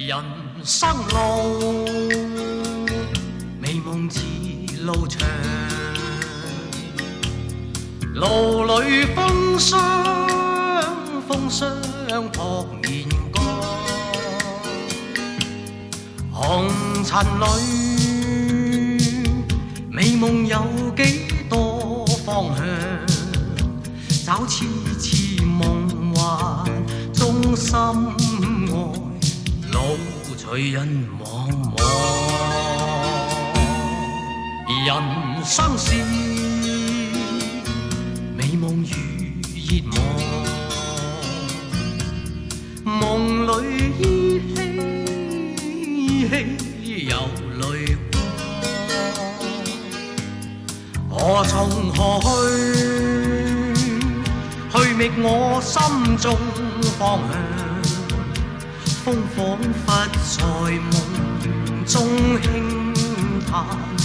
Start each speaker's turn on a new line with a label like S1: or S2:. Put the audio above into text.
S1: 人生路，美梦似路长，路里风霜扑面干，红尘里美梦有几多方向？找痴痴梦幻中心爱，路随人茫茫。人生是美梦如热望，梦里依稀有泪光。何从何去？去觅我心中方向。风仿佛在梦中轻叹。